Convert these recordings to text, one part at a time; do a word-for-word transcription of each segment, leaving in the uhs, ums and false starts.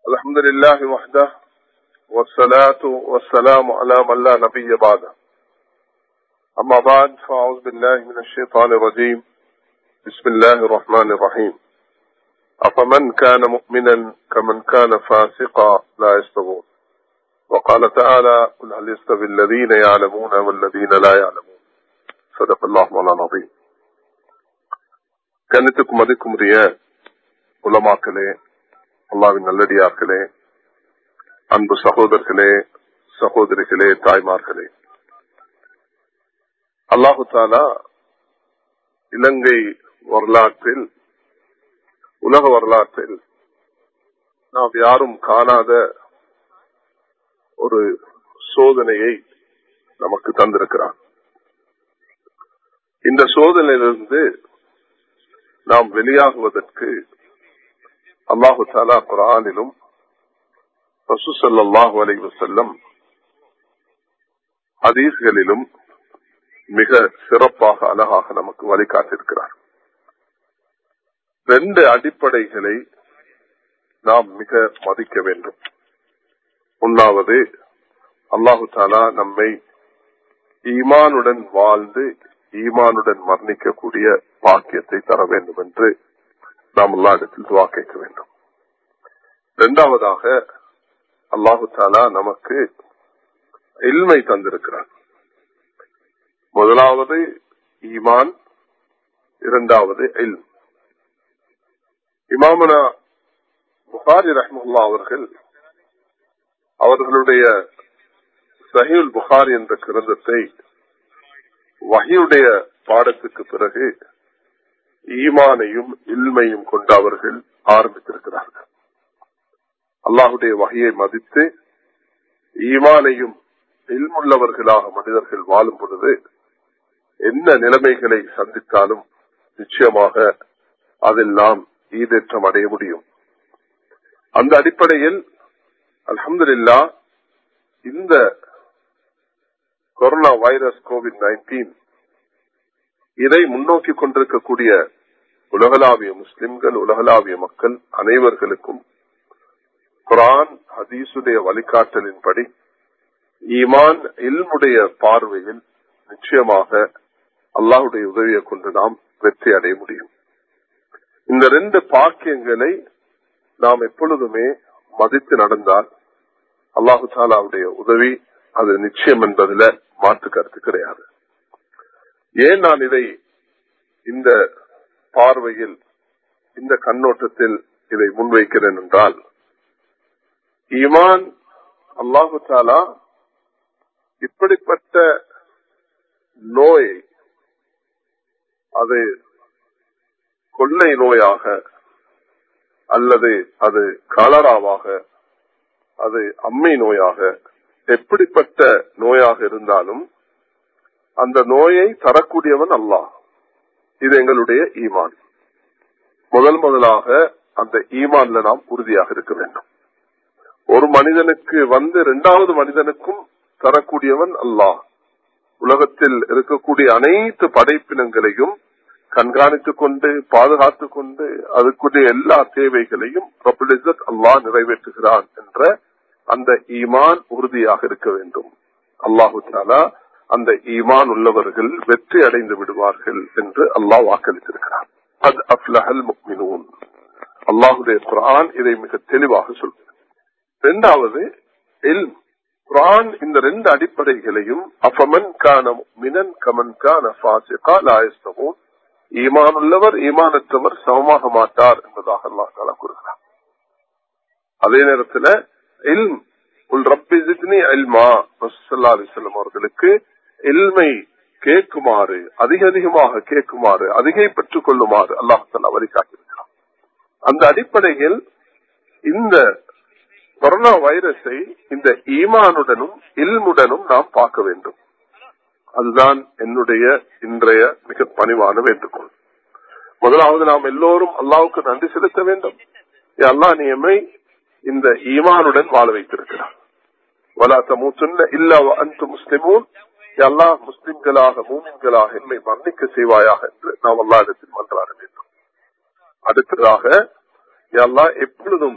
الحمد لله وحده والصلاة والسلام على من لا نبي بعده. أما بعد فأعوذ بالله من الشيطان الرجيم. بسم الله الرحمن الرحيم. أفمن كان مؤمنا كمن كان فاسقا لا يستوون. وقال تعالى قل هل يستوي الذين يعلمون والذين لا يعلمون. صدق الله مولانا العظيم. கண்ணியத்துக்கும் மதிக்கும் உரிய உலமாக்களே, அல்லாஹ்வின் நல்லடியார்களே, அன்பு சகோதரர்களே, சகோதரிகளே, தாய்மார்களே, அல்லாஹு தஆலா இலங்கை வரலாற்றில், உலக வரலாற்றில் நாம் யாரும் காணாத ஒரு சோதனையை நமக்கு தந்திருக்கிறார். இந்த சோதனையிலிருந்து நாம் வெளியாகுவதற்கு அல்லாஹு தஆலா குர்ஆனிலும் ரசூல் ஸல்லல்லாஹு அலைஹி வஸல்லம் ஹதீஸ்களிலும் மிக சிறப்பாக அழகாக நமக்கு வழிகாட்டியிருக்கிறார். ரெண்டு அடிப்படைகளை நாம் மிக மதிக்க வேண்டும். ஒன்றாவது, அல்லாஹு தஆலா நம்மை ஈமானுடன் வாழ்ந்து ஈமானுடன் மரணிக்கக்கூடிய பாக்கியத்தை தர வேண்டும் என்று நாம் எல்லா இடத்தில் துஆ கேட்க வேண்டும். இரண்டாவதாக, அல்லாஹு தஆலா நமக்கு இல்மை தந்திருக்கிறார். முதலாவது ஈமான், இரண்டாவது இல்ம். இமாமுனா புகாரி ரஹ்மத்துல்லாஹி அவர்கள் அவர்களுடைய சஹீஹுல் புகாரி என்ற கிரந்தத்தை வஹீயுடைய பாடத்துக்கு பிறகு ஈமானையும் இல்மையும் கொண்டு அவர்கள் ஆரம்பித்திருக்கிறார்கள். அல்லாஹுடைய வஹீயை மதித்து ஈமானையும் இல்முள்ளவர்களாக மனிதர்கள் வாழும் பொழுது என்ன நிலைமைகளை சந்தித்தாலும் நிச்சயமாக அதில் நாம் ஈடேற்றம் அடைய முடியும். அந்த அடிப்படையில் அல்ஹம்துலில்லாஹ் இந்த கொரோனா வைரஸ் கோவிட் நைன்டீன் இதை முன்னோக்கி கொண்டிருக்கக்கூடிய உலகளாவிய முஸ்லிம்கள், உலகளாவிய மக்கள் அனைவர்களுக்கும் குர்ஆன் ஹதீஸுடைய வழிகாட்டலின்படி ஈமான் இல்முடைய பார்வையில் நிச்சயமாக அல்லாஹுடைய உதவியை கொண்டு நாம் வெற்றி அடைய முடியும். இந்த ரெண்டு பாக்கியங்களை நாம் எப்பொழுதுமே மதித்து நடந்தால் அல்லாஹு தஆலாவுடைய உதவி அது நிச்சயம் என்பதில் மாற்று கருத்து கிடையாது. ஏன் நான் இதை இந்த பார்வையில், இந்த கண்ணோட்டத்தில் இதை முன்வைக்கிறேன் என்றால், ஈமான் அல்லாஹு தஆலா இப்படிப்பட்ட நோய், அது கொள்ளை நோயாக அல்லது அது காலராவாக, அது அம்மை நோயாக, எப்படிப்பட்ட நோயாக இருந்தாலும் அந்த நோயை தரக்கூடியவன் அல்லாஹ். இது எங்களுடைய ஈமான். முதல் முதலாக அந்த ஈமான்ல நாம் உறுதியாக இருக்க வேண்டும். ஒரு மனிதனுக்கு வந்து இரண்டாவது மனிதனுக்கும் தரக்கூடியவன் அல்லாஹ். உலகத்தில் இருக்கக்கூடிய அனைத்து படைப்பினங்களையும் கண்காணித்துக் கொண்டு பாதுகாத்துக் கொண்டு அதுக்குரிய எல்லா தேவைகளையும் ரப்புல் இஸ்ஸத் அல்லாஹ் நிறைவேற்றுகிறான் என்ற அந்த ஈமான் உறுதியாக இருக்க வேண்டும். அல்லாஹு தஆலா அந்த ஈமான் உள்ளவர்கள் வெற்றி அடைந்து விடுவார்கள் என்று அல்லாஹ் வாக்களித்திருக்கிறார். அத் அஃப்லஹல் முஃமினூன். அல்லாஹுடைய குர்ஆன் இதை மிக தெளிவாக சொல்கிறது. இரண்டாவது இல்ம். குர்ஆன் இந்த ரெண்டு அடிப்படைகளையும் அஃபமன் கான முஃமினன் கமன் கான ஃபாஸிகா லா யஸ்தவூன், ஈமான் உள்ளவர் ஈமானற்றவர் சமமாக மாட்டார் என்பதாக அல்லாஹ் தஆலா கூறுகிறார். அதே நேரத்தில் இல்ம், உல் ரப்பி ஜித்னி இல்மா, ஸல்லல்லாஹு அலைஹி வஸல்லம் அவர்களுக்கு இல்மை கேட்குமாறு, அதிக அதிகமாக கேட்குமாறு, அதிகை பெற்றுக் கொள்ளுமாறு அல்லாஹ் தஆலா வழிகாட்டியிருக்கிறார். அந்த அடிப்படையில் இந்த கொரோனா வைரஸை இந்த ஈமானுடனும் இல்முடனும் நாம் பார்க்க வேண்டும். அதுதான் என்னுடைய இன்றைய மிக பணிவான வேண்டுகோள். முதலாவது, நாம் எல்லோரும் அல்லாஹ்வுக்கு நன்றி செலுத்த வேண்டும். அல்லாஹ் நீ எம்மை இந்த ஈமானுடன் வாழ வைத்திருக்கிறார். வலா தமூதுன்ன இல்லா வ அன்தும் முஸ்லிமூன், அல்லாஹ் முஸ்லிம்களாக மூமின்களாக எம்மை மரணிக்க செய்வாயாக என்று நாம் அல்லாஹ்விடத்தில் மன்றாட வேண்டும். அடுத்ததாக அல்லாஹ் எப்பொழுதும்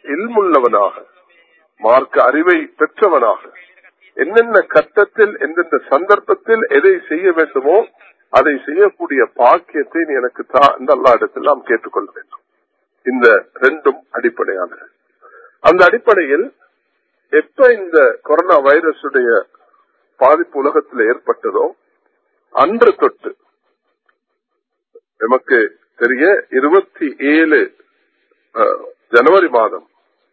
இல்முள்ளவனாக, மார்க்க அறிவை பெற்றவனாக, என்னென்ன கட்டத்தில் எந்தெந்த சந்தர்ப்பத்தில் எதை செய்ய வேண்டுமோ அதை செய்யக்கூடிய பாக்கியத்தை நீ எனக்கு தா என்று அல்லாஹ் இடத்தில் நாம் கேட்டுக்கொள்ள வேண்டும். இந்த ரெண்டும் அடிப்படையானது. அந்த அடிப்படையில் எப்ப இந்த கொரோனா வைரஸுடைய பாதிப்பு உலகத்தில் ஏற்பட்டதோ அன்று தொட்டு நமக்கு தெரிய இருபத்தி ஏழு ஜனவரி மாதம்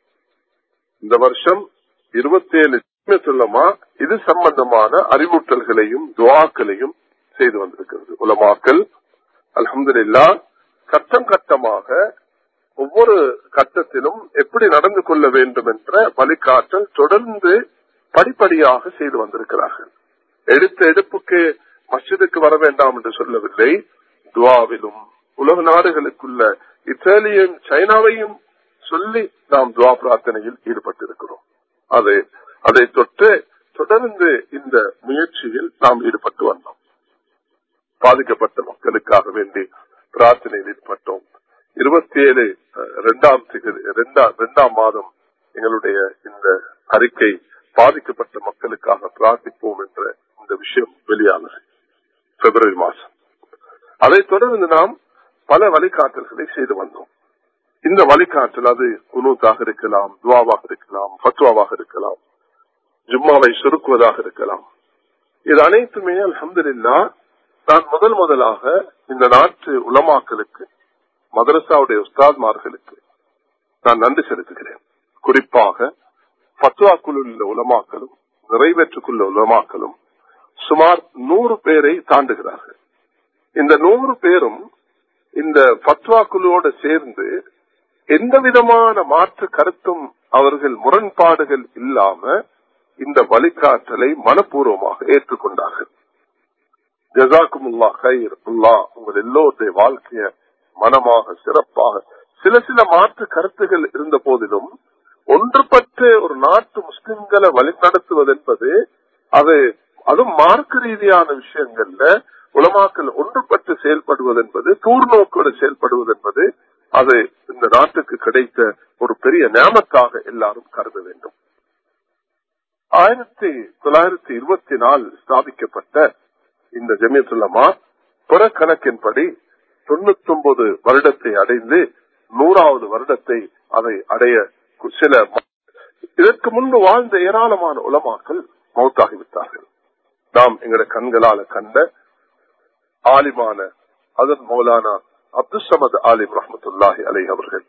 இந்த வருஷம் இருபத்தி ஏழு சொல்லமா இது சம்பந்தமான அறிவுறுத்தல்களையும் துஆக்களையும் செய்து வந்திருக்கிறது உலமாக்கள். அல்ஹம்துலில்லாஹ் கட்டம் கட்டமாக ஒவ்வொரு கட்டத்திலும் எப்படி நடந்து கொள்ள வேண்டும் என்ற வழிகாட்டல் தொடர்ந்து படிப்படியாக செய்து வந்திருக்கிறார்கள். எடுத்த எடுப்புக்கு மஸ்ஜிதுக்கு வர வேண்டாம் என்று சொல்லவில்லை. துஆவிலும் உலக நாடுகளுக்குள்ள இத்தாலியும் சைனாவையும் சொல்லி நாம் துஆ பிரார்த்தனையில் ஈடுபட்டிருக்கிறோம். அது அதை தொட்டு தொடர்ந்து இந்த முயற்சியில் நாம் ஈடுபட்டு வந்தோம். பாதிக்கப்பட்ட மக்களுக்காக வேண்டி பிரார்த்தனையில் ஈடுபட்டோம். இருபத்தி ஏழு இரண்டாம் இரண்டாம் மாதம் எங்களுடைய இந்த அறிக்கை பாதிக்கப்பட்ட மக்களுக்காக பிரார்த்திப்போம் என்ற இந்த விஷயம் வெளியானது பிப்ரவரி மாதம். அதைத் தொடர்ந்து நாம் பல வழிகாட்டல்களை செய்து வந்தோம். இந்த வழிகாட்டல் அது குனூத்தாக இருக்கலாம், துஆவாக இருக்கலாம், ஃபத்வாவாக இருக்கலாம், ஜும்மாவை சுருக்குவதாக இருக்கலாம். இது அனைத்துமே அல்ஹம்துலில்லாஹ் நான் முதல் முதலாக இந்த நாட்டு உலமாக்களுக்கு, மதரசாவுடைய உஸ்தாத்மார்களுக்கு நான் நன்றி செலுத்துகிறேன். குறிப்பாக ஃபத்வாக்குள்ள உள்ள உலமாக்களும் நிறைவேற்றுக்குள்ள உலமாக்களும் சுமார் நூறு பேரை தாண்டுகிறார்கள். இந்த நூறு பேரும் இந்த ஃபத்வா குழுவோடு சேர்ந்து எந்த விதமான மாற்று கருத்தும் அவர்கள் முரண்பாடுகள் இல்லாம இந்த வழிகாட்டலை மனப்பூர்வமாக ஏற்றுக்கொண்டார்கள். ஜஸாக்குமுல்லாஹ் கைர். அல்லாஹ் உங்கள் எல்லோருடைய வாழ்க்கைய மனமாக சிறப்பாக, சில சில மாற்று கருத்துகள் இருந்த போதிலும் ஒன்றுபட்டு ஒரு நாட்டு முஸ்லிம்களை வழிநடத்துவது என்பது அது அதுவும் மார்க்க ரீதியான விஷயங்கள்ல உலமாக்கள் ஒன்றுபட்டு செயல்படுவது என்பது, தூர்நோக்கோடு செயல்படுவது என்பது அது இந்த நாட்டுக்கு கிடைத்த ஒரு பெரிய நியமத்தாக எல்லாரும் கருத வேண்டும். ஆயிரத்தி தொள்ளாயிரத்தி இருபத்தி நாலு ஸ்தாபிக்கப்பட்ட இந்த ஜமியத்துல் உலமா புறக்கணக்கின்படி தொண்ணூத்தி ஒன்பது வருடத்தை அடைந்து நூறாவது வருடத்தை அதை அடைய சில இதற்கு முன்பு வாழ்ந்த ஏராளமான உலமாக்கள் மௌத்தாகிவிட்டார்கள். நாம் எங்களுடைய கண்களால கண்ட ஆலிமான ஹஜரத் மௌலானா அப்துல் சமத் ஆலிம் ரஹ்மத்துல்லாஹி அலைஹி அவர்கள்,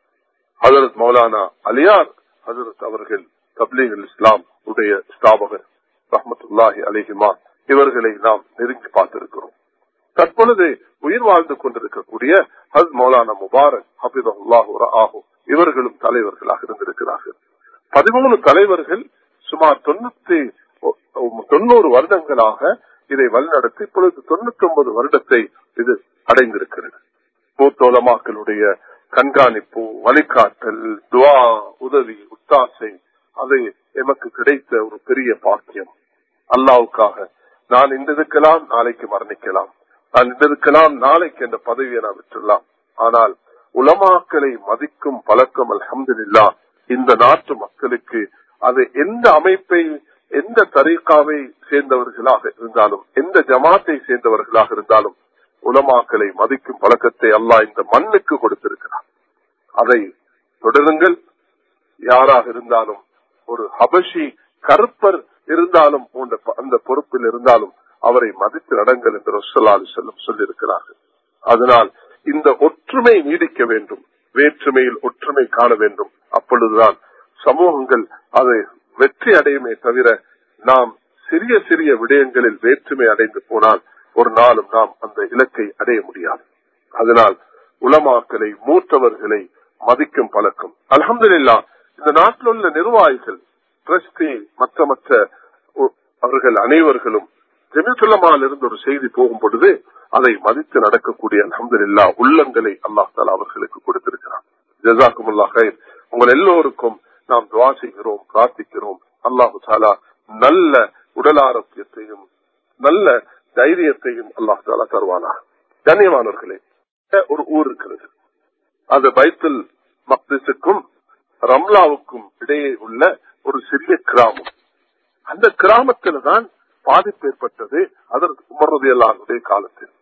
ஹஜரத் மௌலானா அலியார் ஹஜரத் அவர்கள் தப்லீக் இஸ்லாம் உடைய ஸ்தாபகர் ரஹ்மத்துல்லாஹி அலைஹிமா, இவர்களை நாம் நெருங்கி பார்த்திருக்கிறோம். தற்பொழுது உயிர் வாழ்ந்து கொண்டிருக்கக்கூடிய ஹஜ் மௌலானா முபாரக் ஹபிதல்லாஹு ரஆஹு இவர்களும் தலைவர்களாக இருந்திருக்கிறார்கள். பதிமூணு தலைவர்கள் சுமார் தொண்ணூத்தி தொண்ணூறு வருடங்களாக இதை வழிநடத்தி இப்பொழுது தொண்ணூத்தி ஒன்பது வருடத்தை இது அடைந்திருக்கிறது. மூத்தோலமாக்களுடைய கண்காணிப்பு, வழிகாட்டல், துஆ, உதவி, உத்தாசை அது எமக்கு கிடைத்த ஒரு பெரிய பாக்கியம். அல்லாஹ்வுக்காக நான் இந்த இருக்கலாம், நாளைக்கு மரணிக்கலாம், நான் இந்த இருக்கலாம், நாளைக்கு என்ற பதவியை நான் விட்டுலாம். ஆனால் உலமாக்களை மதிக்கும் பழக்கம் அல்ஹம்துலில்லாஹ் இந்த நாட்டு மக்களுக்கு அது எந்த அமைப்பை, எந்த தரீகாவை சேர்ந்தவர்களாக இருந்தாலும், எந்த ஜமாத்தை சேர்ந்தவர்களாக இருந்தாலும் உலமாக்களை மதிக்கும் பழக்கத்தை அல்லாஹ் இந்த மண்ணுக்கு கொடுத்திருக்கிறார். அதை தொடருங்கள். யாராக இருந்தாலும், ஒரு ஹபஷி கருப்பர் இருந்தாலும், அந்த பொறுப்பில் இருந்தாலும் அவரை மதித்து நடங்கள் என்று ரசூலுல்லாஹி அலைஹி வஸல்லம் சொல்லியிருக்கிறார்கள். அதனால் இந்த ஒற்றுமை நீடிக்க வேண்டும், வேற்றுமையில் ஒற்றுமை காண வேண்டும். அப்பொழுதுதான் சமூகங்கள் அதை வெற்றி அடையுமே தவிர நாம் சிறிய சிறிய விடயங்களில் வேற்றுமை அடைந்து போனால் ஒரு நாளும் நாம் அந்த இலக்கை அடைய முடியாது. அதனால் உலமாக்களை, மூத்தவர்களை மதிக்கும் பழக்கம் அல்ஹம்துலில்லாஹ் இந்த நாட்டில் உள்ள நிர்வாகிகள், டிரஸ்டி, மற்ற மற்ற அவர்கள் அனைவர்களும் ஜமியத்துல் உலமாவில் இருந்து ஒரு செய்தி போகும் பொழுது அதை மதித்து நடக்கக்கூடிய அல்ஹம்துலில்லாஹ் உள்ளங்களை அல்லாஹ் தஆலா அவர்களுக்கு கொடுத்திருக்கிறார். ஜஸாக்குமுல்லாஹ் கைர். உங்கள் எல்லோருக்கும் நாம் துஆ செய்கிறோம், பிரார்த்திக்கிறோம். அல்லாஹ் தஆலா நல்ல உடல் ஆரோக்கியத்தையும் நல்ல தைரியத்தையும் அல்லாஹ் தஆலா தருவானாக. கண்ணியமானவர்களே, ஒரு ஊர் இருக்கிறது, அது பைத்துல் மக்திஸுக்கும் ரம்லாவுக்கும் இடையே உள்ள ஒரு சிறிய கிராமம். அந்த கிராமத்தில் தான் பாதிப்பு ஏற்பட்டது. அதற்கு உமர் ரலியல்லாஹு அன்ஹு காலத்தில்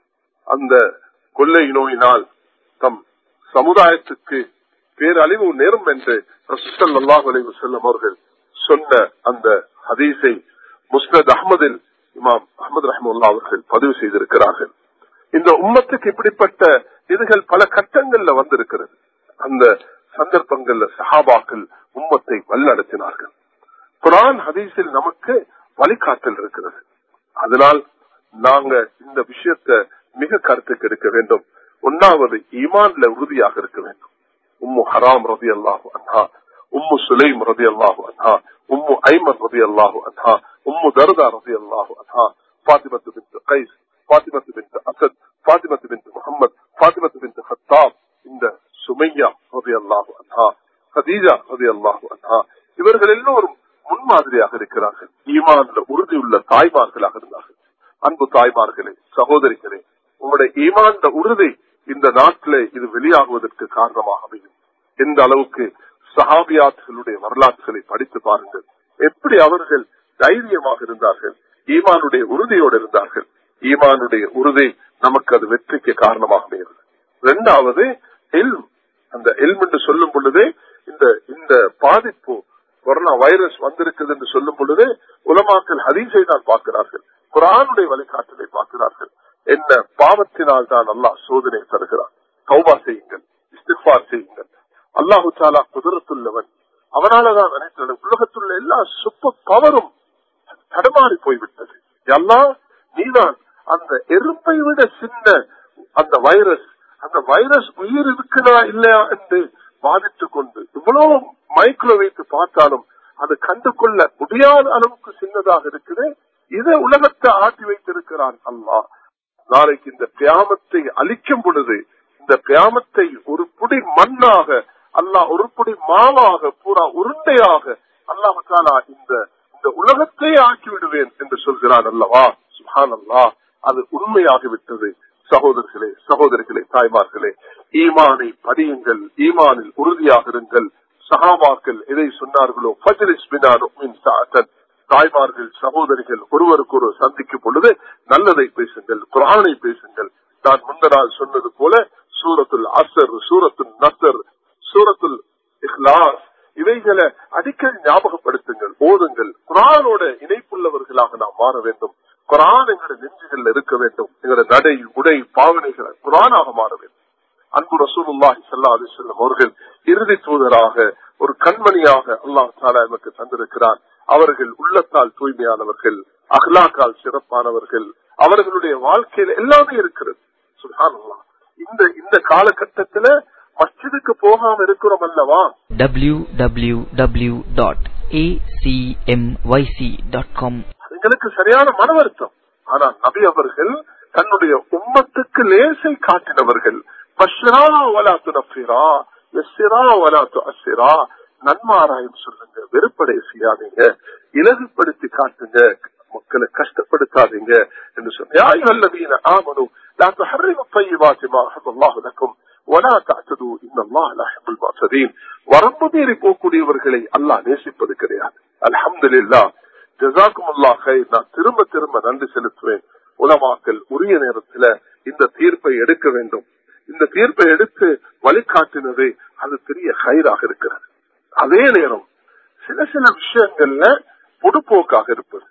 அந்த கொள்ளை நோயினால் தம் சமுதாயத்துக்கு பேரழிவு நேரும் என்று ரசூல் ஸல்லல்லாஹு அலைஹி வஸல்லம் அவர்கள் சொன்ன அந்த ஹதீஸை முஸ்னத் அஹ்மதில் இமாம் அஹ்மத் ரஹ்மத்துல்லாஹி அவர்கள் பதிவு செய்திருக்கிறார்கள். இந்த உம்மத்துக்கு இப்படிப்பட்ட இதுகள் பல கட்டங்கள்ல வந்திருக்கிறது. அந்த சந்தர்ப்பங்கள்ல சஹாபாக்கள் உம்மத்தை வழிநடத்தினார்கள். குர்ஆன் ஹதீஸில் நமக்கு வழிகாட்டல் இருக்கிறது. அதனால் நாங்க இந்த விஷயத்தை மிக கருத்துக்கு எடுக்க வேண்டும். ஒன்னாவது ஈமான்ல உறுதியாக இருக்க வேண்டும். உம்மு ஹராம் ரலியல்லாஹு அன்ஹா, உம்மு சுலைம் ரலியல்லாஹு அன்ஹா, உம்மு ஐமன் ரலியல்லாஹு அன்ஹா, உம்மு தர்தா ரலியல்லாஹு அன்ஹா, ஃபாத்திமா பின்த் கைஸ், ஃபாத்திமா பின்த் அஸத், ஃபாத்திமா பின்த் முஹம்மத், ஃபாத்திமா பின்த் ஹத்தாப், இந்த சுமையா ரலியல்லாஹு அன்ஹா, கதீஜா ரலியல்லாஹு அன்ஹா, இவர்கள் எல்லோரும் முன்மாதிரியாக இருக்கிறார்கள். ஈமான்ல உறுதியுள்ள தாய்மார்களாக இருந்தார்கள். அன்பு தாய்மார்களே, சகோதரிகளே, உங்களுடைய ஈமான்ல உறுதி இந்த நாட்டிலே இது வெளியாகுவதற்கு காரணமாக அமையும். எந்த அளவுக்கு சஹாபியாத்துகளுடைய வரலாற்றுகளை படித்து பாருங்கள். எப்படி அவர்கள் தைரியமாக இருந்தார்கள், ஈமானுடைய உறுதியோடு இருந்தார்கள். ஈமானுடைய உறுதி நமக்கு அது வெற்றிக்கு காரணமாக அமைகிறது. இரண்டாவது இல்ம். அந்த இல்ம் என்று சொல்லும் பொழுதே இந்த இந்த பாதிப்பு கொரோனா வைரஸ் வந்திருக்குது என்று சொல்லும் பொழுது உலமாக்கள் ஹதீஸை தான் பார்க்கிறார்கள், குர்ஆனுடைய வழிகாட்டலை பார்க்கிறார்கள். என்ன பாவத்தினால் தான் அல்லாஹ் சோதனை தருகிறான். தௌபா செய்யுங்கள், இஸ்திக்ஃபார் செய்யுங்கள். அல்லாஹு தஆலா குதிரத்துள்ளவன். அவனாலதான் அனைத்து உலகத்துள்ள எல்லா சூப்பர் பவரும் தடுமாறி போய்விட்டது. அல்லாஹ் நீதான் அந்த எறும்பை விட சின்ன அந்த வைரஸ், அந்த வைரஸ் உயிர் இருக்குதா இல்லையா என்று பாதித்துக் கொண்டு இவ்வளவு மைக்ரோ வைத்து பார்த்தாலும் அது கண்டு கொள்ள முடியாத அளவுக்கு சின்னதாக இருக்குது. இதை உலகத்தை ஆட்டி வைத்திருக்கிறான் அல்லாஹ். நாளைக்கு இந்த கியாமத்தை அழிக்கும் பொழுது இந்த கியாமத்தை ஒரு புடி மண்ணாக அல்லாஹ், ஒரு புடி மாவாக பூரா உருண்டையாக அல்லாஹ் தஆலா இந்த இந்த உலகத்தை ஆக்கி விடுவேன் என்று சொல்கிறான் அல்லவா. சுப்ஹானல்லாஹ். அது உண்மையாகிவிட்டது. சகோதரர்களே, சகோதரிகளே, தாய்மார்களே, ஈமானை படியுங்கள், ஈமானில் உறுதியாக இருங்கள். சஹாபாக்கள் எதை சொன்னார்களோ, ஃபஜ்லிஸ் பினா நுமின் சஅதன், தாய்மார்கள் சகோதரிகள் ஒருவருக்கு ஒரு சந்திக்கும் பொழுது நல்லதை பேசுங்கள், குர்ஆனை பேசுங்கள். நான் முந்தனால் சொன்னது போல சூரத்துல் அஸ்ர், சூரத்துல் நஸ்ர், சூரத்துல் இக்லாஸ் இவைகளை அடிக்கடி ஞாபகப்படுத்துங்கள், ஓதுங்கள். குர்ஆனோட இணைப்புள்ளவர்களாக நாம் மாற வேண்டும். குர்ஆன் எங்களுடைய நெஞ்சுகள் இருக்க வேண்டும். எங்களுடைய நடை, உடை, பாவனைகளை குர்ஆனாக மாற வேண்டும். அன்பு ரசூலுல்லாஹி ஸல்லல்லாஹு அலைஹி வஸல்லம் அவர்கள் இறுதி தூதராக ஒரு கண்மணியாக அல்லாஹ் தஆலா நமக்கு தந்திருக்கிறார். அவர்கள் உள்ளத்தால் தூய்மையானவர்கள், அஹ்லாக்கால் சிறப்பானவர்கள். அவர்களுடைய வாழ்க்கையில் எல்லாமே இருக்கிறது. சுப்ஹானல்லாஹ். இந்த இந்த காலகட்டத்தில் மஸ்ஜிதுக்கு போகாம இருக்கிறோம் அல்லவா. W W W dot A C M Y C dot com. எங்களுக்கு சரியான மன வருத்தம். ஆனால் நபி அவர்கள் தன்னுடைய உம்மத்துக்கு லேசை காட்டினவர்கள். பஷ்ரா வலா துனஃபிரா, யஸ்ஸிரா வலா துஅஸ்ஸிரா, நன்மாராயம் சொல்லுங்க, வெறுப்படை செய்யாதீங்க, இலகுப்படுத்தி காட்டுங்க, மக்களை கஷ்டப்படுத்தாதீங்க என்று சொன்ன. யா அய்யுஹல்லதீன ஆமனூ லா துஹர்ரிமு த்வையிபாத்தி மா அஹல்லல்லாஹு லக்கும் வலா தஅதது இன்னல்லாஹ லா யுஹிப்புல் முஅ்ததீன். வரம்பு மீறி போகக்கூடியவர்களை அல்லாஹ் நேசிப்பது கிடையாது. அல்ஹம்துலில்லாஹ், ஜஸாக்குமுல்லாஹ் கைர். நான் திரும்ப திரும்ப நன்றி செலுத்துவேன். உலமாக்கள் உரிய நேரத்தில் இந்த தீர்ப்பை எடுக்க வேண்டும். இந்த தீர்ப்பை எடுத்து வழிகாட்டினது அது பெரிய ஹைராக இருக்கிறது. அதே நேரம் சில சில விஷயங்கள்ல பொடுப்போக்காக இருப்பது,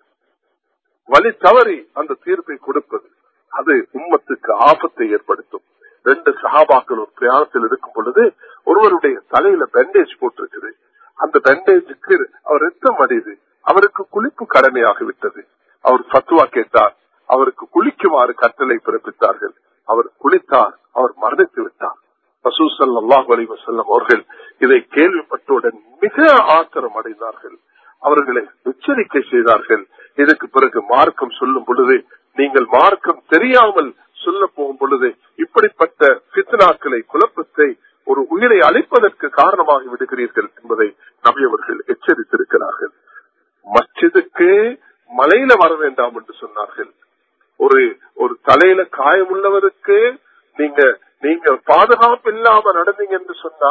வழி தவறி அந்த தீர்ப்பை கொடுப்பது, அது உம்மத்துக்கு ஆபத்தை ஏற்படுத்தும். ரெண்டு சஹாபாக்கள் ஒரு பிரயாணத்தில் இருக்கும் பொழுது ஒருவருடைய தலையில பேண்டேஜ் போட்டிருக்குது. அந்த பேண்டேஜுக்கு அவர் ரத்தம் அடையுது. அவருக்கு குளிப்பு கடமையாகிவிட்டது. அவர் ஃபத்வா கேட்டார். அவருக்கு குளிக்குமாறு கட்டளை பிறப்பித்தார்கள். அவர் குளித்தார். அவர் மரணித்து விட்டார். ரசூல் ஸல்லல்லாஹு அலைஹி வஸல்லம் அவர்கள் இதை கேள்விப்பட்டவுடன் மிக ஆத்திரம் அடைந்தார்கள். அவர்களை எச்சரிக்கை செய்தார்கள். இதற்கு பிறகு மார்க்கம் சொல்லும் பொழுது, நீங்கள் மார்க்கம் தெரியாமல் சொல்ல போகும் பொழுது இப்படிப்பட்ட ஃபித்னாக்களை, குழப்பத்தை, ஒரு உயிரை அழிப்பதற்கு காரணமாகி விடுகிறீர்கள் என்பதை நபி அவர்கள் எச்சரித்திருக்கிறார்கள். மஸ்ஜிதுக்கு மலையில வர வேண்டாம் என்று சொன்னார்கள். ஒரு ஒரு தலையில காயம் உள்ளவருக்கு நீங்க நீங்க பாதுகாப்பு இல்லாம நடந்தீங்க என்று சொன்னா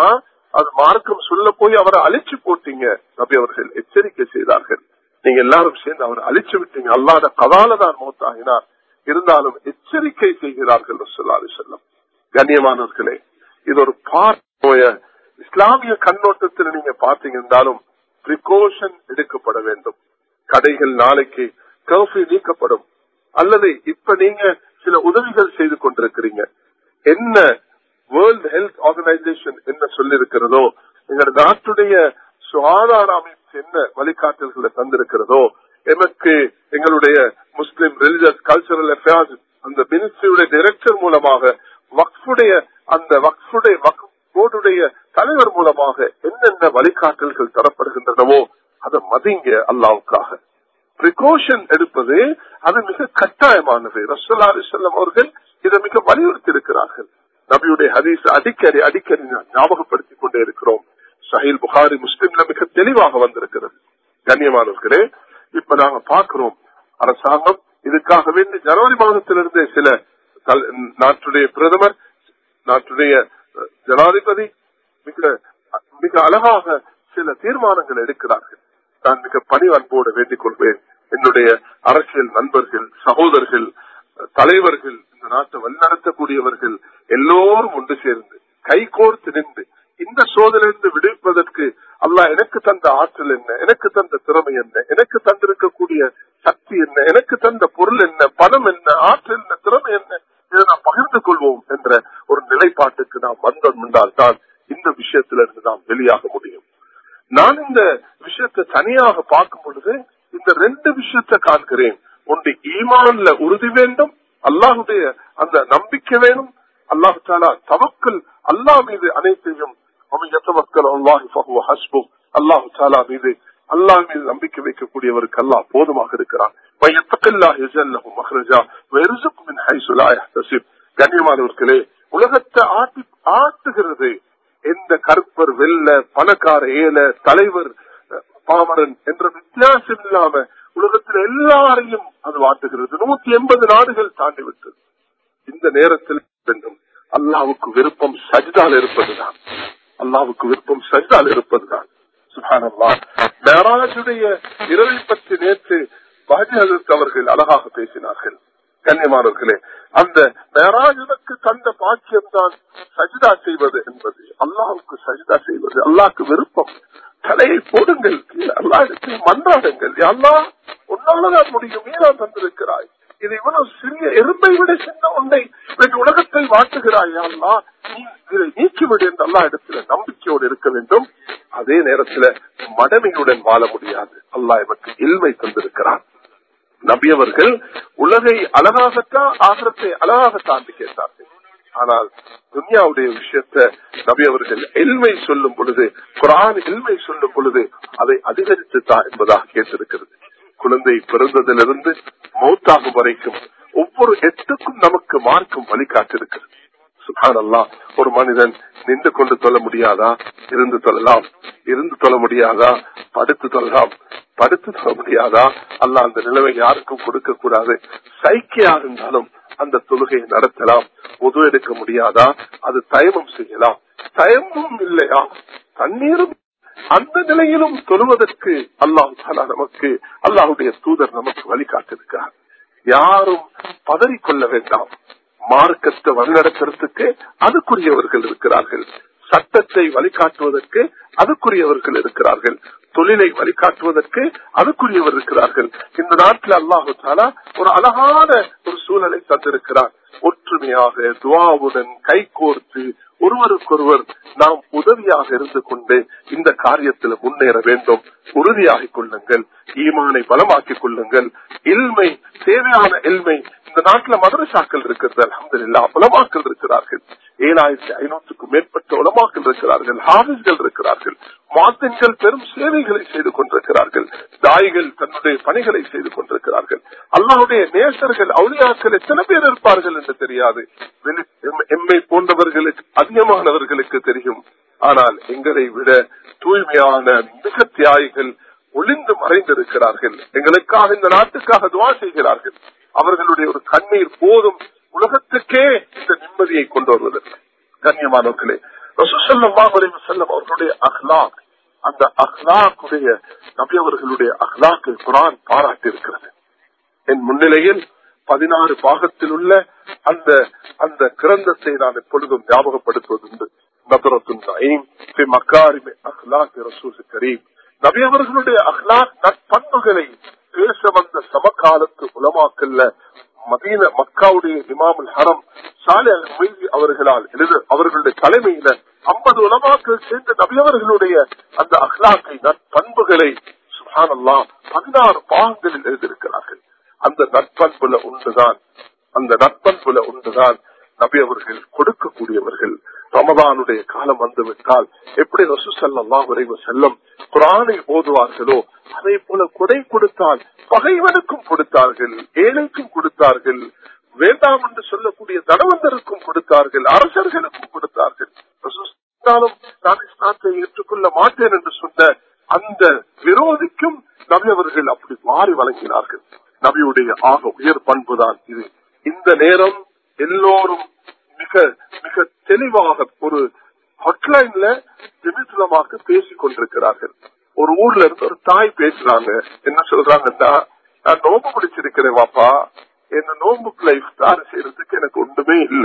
அது மார்க்கம் சொல்ல போய் அவரை அழிச்சு போட்டீங்க. நபி அவர்கள் எச்சரிக்கை செய்தார்கள். நீங்க எல்லாரும் சேர்ந்து அவரை அழிச்சு விட்டீங்க. அல்லாத கதால தான் மௌத்தாகினார். இருந்தாலும் எச்சரிக்கை செய்கிறார்கள் ரசூலுல்லாஹி அலைஹி வஸல்லம். கண்ணியமானவர்களே, இது ஒரு பார்வைய இஸ்லாமிய கண்ணோட்டத்தில் நீங்க பார்த்தீங்கன்னாலும் பிரிகாஷன் எடுக்கப்பட வேண்டும். கடைகள் நாளைக்கு கர்ஃபியூ நீக்கப்படும், அல்லது இப்ப நீங்க சில உதவிகள் செய்து கொண்டிருக்கிறீங்க. என்ன வேர்ல்ட் ஹெல்த் ஆர்கனைசேஷன் என்ன சொல்லி இருக்கிறதோ, எங்க நாட்டுடைய சுகாதார அமைப்பு என்ன வழிகாட்டல்களை தந்திருக்கிறதோ, எனக்கு எங்களுடைய முஸ்லிம் ரிலிஜியஸ் கல்ச்சரல் அஃபேர்ஸ் அந்த மினிஸ்ட்ரியுடைய டைரக்டர் மூலமாக வக்ஃபுடைய அந்த வக்ஃபுடைய போர்டுடைய தலைவர் மூலமாக என்னென்ன வழிகாட்டல்கள் தரப்படுகின்றனவோ அதை மதிங்க. அல்லாஹ்வுக்காக பிரிகாஷன் எடுப்பது அது மிக கட்டாயமானது. ரசூலுல்லாஹி அலைஹி வஸல்லம் அவர்கள் இதை மிக வலியுறுத்தி இருக்கிறார்கள். நபியுடைய ஹதீஸ் அடிக்கடி அடிக்கடி ஞாபகப்படுத்திக் கொண்டே இருக்கிறோம். சஹீஹ் புகாரி முஸ்லிம்ல மிக தெளிவாக வந்திருக்கிறது. கண்ணியமானவர்களே, இப்ப நாங்க பார்க்கிறோம் அரசாங்கம் இதுக்காக வேண்டி ஜனவரி மாதத்திலிருந்தே சில நாட்டுடைய பிரதமர், நாட்டுடைய ஜனாதிபதி மிக மிக அழகாக சில தீர்மானங்கள் எடுக்கிறார்கள். நான் மிக பணிவன்போடு வேண்டிக் கொள்வேன், என்னுடைய அரசியல் நண்பர்கள், சகோதரர்கள், தலைவர்கள், இந்த நாட்டை வழிநடத்தக்கூடியவர்கள் எல்லோரும் ஒன்று சேர்ந்து கைகோர்த்து நின்று இந்த சோதனையிலிருந்து விடுவிப்பதற்கு அல்லாஹ் எனக்கு தந்த ஆற்றல் என்ன, எனக்கு தந்த திறமை என்ன, எனக்கு தந்திருக்கக்கூடிய சக்தி என்ன, எனக்கு தந்த பொருள் என்ன, பணம் என்ன, ஆற்றல் என்ன, திறமை என்ன, இதை நாம் பகிர்ந்து கொள்வோம் என்ற ஒரு நிலைப்பாட்டுக்கு நாம் வந்தோம் என்றால் தான் இந்த விஷயத்திலிருந்து நாம் வெளியாக முடியும். நான் இந்த விஷயத்தை தனியாக பார்க்கும் பொழுது இந்த ரெண்டு விஷயத்தை காண்கிறேன். ஒன்று ஈமான்ல உறுதி வேண்டும், அல்லாஹுடைய அந்த நம்பிக்கை வேணும். அல்லாஹு தஆலா தவக்கல், அல்லாஹ் மீது அனைத்தையும் அல்லாஹு தஆலா மீது அல்லாஹ் மீது நம்பிக்கை வைக்கக்கூடியவருக்கு அல்லாஹ் போதுமாக இருக்கிறான். கண்ணியமானவர்களே, உலகத்தை ஆட்டி ஆட்டுகிறது எந்த கற்பர் வெல்ல, பணக்கார ஏல, தலைவர் பாமரன் என்ற வித்தியாசம் இல்லாம உலகத்தில் எல்லாரையும் அது வாட்டுகிறது. நூத்தி எண்பது நாடுகள் தாண்டி விட்டது. இந்த நேரத்தில் வேண்டும் அல்லாஹ்வுக்கு விருப்பம் சஜ்தால் இருப்பதுதான். அல்லாஹ்வுக்கு விருப்பம் சஜ்தால் இருப்பதுதான். சுப்ஹானல்லாஹ். மேராஜுடைய இரவை பற்றி நேற்று பாஜி ஹஜ்ரத் அவர்கள் அழகாக பேசினார்கள். கண்ணியமானவர்களே, அந்த மேராஜுக்கு தந்த பாக்கியம் தான் சஜ்தா செய்வது என்பது. அல்லாஹ்வுக்கு சஜ்தா செய்வது அல்லாஹ்க்கு விருப்பம். தலையை போடுங்கள், அல்லாஹ்விடத்தில் மன்றாடுங்கள். அல்லாஹ் உன்னாலதான் முடியும், நீதான் தந்திருக்கிறாய். இது இவ்வளவு சிறிய எறும்பை விட சின்ன ஒன்றை உலகத்தை வாட்டுகிறாய். அல்லாஹ் நீ இதை நீக்கிவிடு என்று அல்லாஹ் இடத்துல நம்பிக்கையோடு இருக்க வேண்டும். அதே நேரத்தில் மடமையுடன் வாழ முடியாது. அல்லாஹ் எனக்கு இல்மை தந்திருக்கிறான். நபியவர்கள் உலகை அழகாகத்தான் ஆகிரத்தை அழகாக தாண்டி கேட்டார்கள். ஆனால் துன்யாவுடைய விஷயத்தை நபி அவர்கள் இல்மை சொல்லும் பொழுது, குர்ஆன் இல்மை சொல்லும் பொழுது அதை அதிகரித்துத்தான் என்பதாக கேட்டிருக்கிறது. குழந்தை பிறந்ததிலிருந்து மௌத்தாகும் வரைக்கும் ஒவ்வொரு எட்டுக்கும் நமக்கு மார்க்கம் வழிகாட்டிருக்கிறது. சுப்ஹானல்லாஹ். ஒரு மனிதன் நின்று கொண்டு தொழ முடியாதா? இருந்து தொழலாம். இருந்து தொழ முடியாதா? படுத்து தொழலாம். படுத்து தொழ முடியாதா? அல்லாஹ் அந்த நிலைமை யாருக்கும் கொடுக்க கூடாது. சைக்கியா இருந்தாலும் அந்த தொழுகையை நடத்தலாம். உது எடுக்க முடியாதா? அது தயமம் செய்யலாம். தயமும் இல்லையா? தண்ணீரும் அந்த நிலையிலும் தொழுவதற்கு அல்லாஹ் தஆலா நமக்கு, அல்லாஹ்வுடைய தூதர் நமக்கு வழிகாட்டிருக்கிறார். யாரும் பதறிக்கொள்ள வேண்டாம். மார்க்கத்தை வழிநடத்துறதுக்கு அதுக்குரியவர்கள் இருக்கிறார்கள். சட்டத்தை வழிகாட்டுவதற்கு அதுக்குரியவர்கள் இருக்கிறார்கள். தொழிலை வழிகாட்டுவதற்கு அதுக்குரியவர் இருக்கிறார்கள். இந்த நாட்டில் அல்லாஹு தஆலா ஒரு அழகான ஒரு சூழலை தந்திருக்கிறார். ஒற்றுமையாக துஆவுடன் கைகோர்த்து ஒருவருக்கொருவர் நாம் உதவியாக இருந்து கொண்டு இந்த காரியத்தில் முன்னேற வேண்டும். உறுதியாகிக் கொள்ளுங்கள், ஈமானை பலமாக்கிக் கொள்ளுங்கள். இல்மை, தேவையான இல்மை இந்த நாட்டில் மதரசாக்கள் இருக்கிறது. அல்ஹம்துலில்லாஹ், உலமாக்கள் இருக்கிறார்கள். ஏழாயிரத்தி ஐநூற்றுக்கும் மேற்பட்ட உலமாக்கள் இருக்கிறார்கள். ஹாஃபிஸ்கள் இருக்கிறார்கள். முஅத்தின்கள் பெரும் சேவைகளை செய்து கொண்டிருக்கிறார்கள். தாயிகள் தன்னுடைய பணிகளை செய்து கொண்டிருக்கிறார்கள். அல்லாஹ்வுடைய நேசர்கள், அவுலியாக்கள் எத்தனை பேர் இருப்பார்கள் என்று தெரியாது. எம்மை போன்றவர்களுக்கு, அதிகமானவர்களுக்கு தெரியும். ஆனால் எங்களை விட தூய்மையான மிக தியாகிகள் ஒளிந்து மறைந்திருக்கிறார்கள். எங்களுக்காக, இந்த நாட்டுக்காக துஆ செய்கிறார்கள். அவர்களுடைய ஒரு கண்ணீர் போதும் உலகத்துக்கே இந்த நிம்மதியை கொண்டு வருவதற்கு. கண்ணியமானவர்களே, ரசூல் ஸல்லல்லாஹு அலைஹி வஸல்லம் அவர்களுடைய அக்லாக், அந்த அக்லாக்குடைய நபி அவர்களுடைய அக்லாக்கை குர்ஆன் பாராட்டி இருக்கிறது. என் முன்னிலையில் பதினாறு பாகத்தில் உள்ள அந்த அந்த கிரந்தத்தை நான் எப்பொழுதும் ஞாபகப்படுத்துவதுண்டு. நதரத்துன் நஈம் ஃபி மகாரிமி அக்லாக் ரசூல் கரீம். நபி அவர்களுடைய அக்லாக் நற்பண்புகளை பேச வந்த சமகாலத்து உலமாக்கல்ல மதீனா மக்காவுடைய இமாமுல் ஹரம் சாலிஹ் அல் முய்ஸி அவர்களால் எழுத அவர்களுடைய தலைமையில ஐம்பது உலமாக்கள் சேர்ந்த நபி அவர்களுடைய அந்த அக்லாக்கை நற்பண்புகளை சுப்ஹானல்லாஹ் பதினாறு பாகங்களில் எழுதியிருக்கிறார்கள். அந்த நற்பண்புல ஒன்றுதான் அந்த நற்பண்புல ஒன்றுதான் நபி அவர்கள் கொடுக்கக்கூடியவர்கள். ரமதானுடைய காலம் வந்துவிட்டால் எப்படி ரசூல் ஸல்லல்லாஹு அலைஹி வஸல்லம் குர்ஆனை ஓதுவார்களோ அதே போல கொடை கொடுத்தால் பகைவனுக்கும் கொடுத்தார்கள், ஏழைக்கும் கொடுத்தார்கள், வேண்டாம் என்று சொல்லக்கூடிய தனவந்தருக்கும் கொடுத்தார்கள், அரசர்களுக்கும் கொடுத்தார்கள். ரசூலும் நான் இஸ்லாத்தை ஏற்றுக்கொள்ள மாட்டேன் என்று சொன்ன அந்த விரோதிக்கும் நபி அவர்கள் அப்படி மாறி வழங்கினார்கள். நபியுடைய ஆக உயர் பண்புதான் இது. இந்த நேரம் எல்லோரும் மிக மிக தெளிவாக ஒரு ஹாட்லைன்ல திமிசுலமாக பேசிக் கொண்டிருக்கிறார்கள். ஒரு ஊர்ல இருந்து ஒரு தாய் பேசுறாங்க. என்ன சொல்றாங்கன்னா, நான் நோம்பு பிடிச்சிருக்கிறேன் வாப்பா, என்ன நோம்புக்குள்ள இஃப்தார் செய்யறதுக்கு எனக்கு ஒன்றுமே இல்ல,